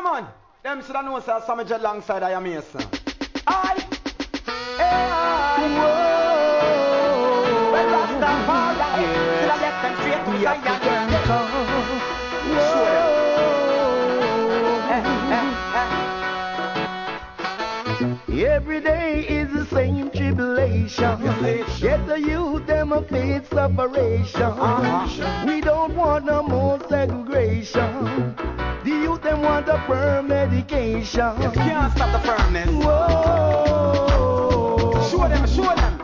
man. Them should have known sir Sammy J alongside I am here, sir. Aye. Hey, well, Rastafari. Till I get them straight to Zion. Show them. Every day is the same tribulation. Get the youth them a face separation. We don't want no more segregation. The youth them want a firm medication. You can't stop the firmness. Whoa. Show them, show them.